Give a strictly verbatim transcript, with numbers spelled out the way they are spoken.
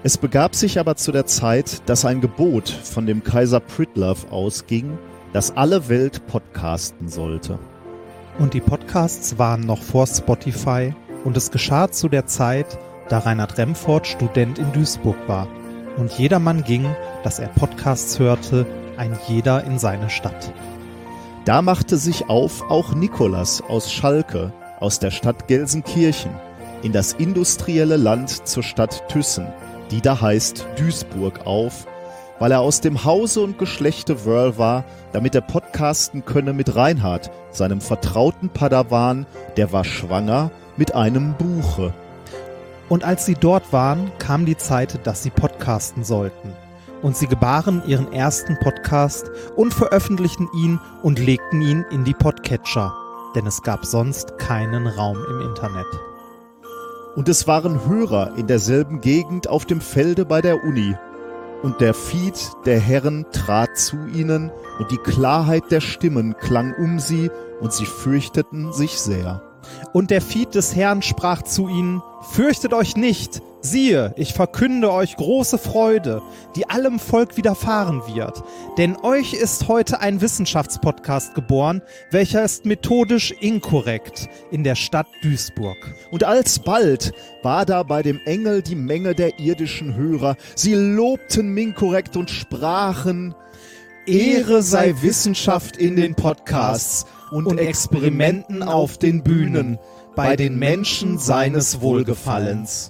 Es begab sich aber zu der Zeit, dass ein Gebot von dem Kaiser Pritlove ausging, dass alle Welt podcasten sollte. Und die Podcasts waren noch vor Spotify und es geschah zu der Zeit, da Reinhard Remford Student in Duisburg war. Und jedermann ging, dass er Podcasts hörte, ein jeder in seine Stadt. Da machte sich auf auch Nikolas aus Schalke, aus der Stadt Gelsenkirchen, in das industrielle Land zur Stadt Thyssen, die da heißt Duisburg, auf, weil er aus dem Hause und Geschlechte Wörl war, damit er podcasten könne mit Reinhard, seinem vertrauten Padawan, der war schwanger, mit einem Buche. Und als sie dort waren, kam die Zeit, dass sie podcasten sollten. Und sie gebaren ihren ersten Podcast und veröffentlichten ihn und legten ihn in die Podcatcher, denn es gab sonst keinen Raum im Internet. Und es waren Hörer in derselben Gegend auf dem Felde bei der Uni. Und der Fied der Herren trat zu ihnen, und die Klarheit der Stimmen klang um sie, und sie fürchteten sich sehr. Und der Fied des Herrn sprach zu ihnen: Fürchtet euch nicht, siehe, ich verkünde euch große Freude, die allem Volk widerfahren wird. Denn euch ist heute ein Wissenschaftspodcast geboren, welcher ist methodisch inkorrekt in der Stadt Duisburg. Und alsbald war da bei dem Engel die Menge der irdischen Hörer. Sie lobten Minkorrekt und sprachen: Ehre sei Wissenschaft in den Podcasts und, und Experimenten auf den Bühnen, bei den Menschen seines Wohlgefallens.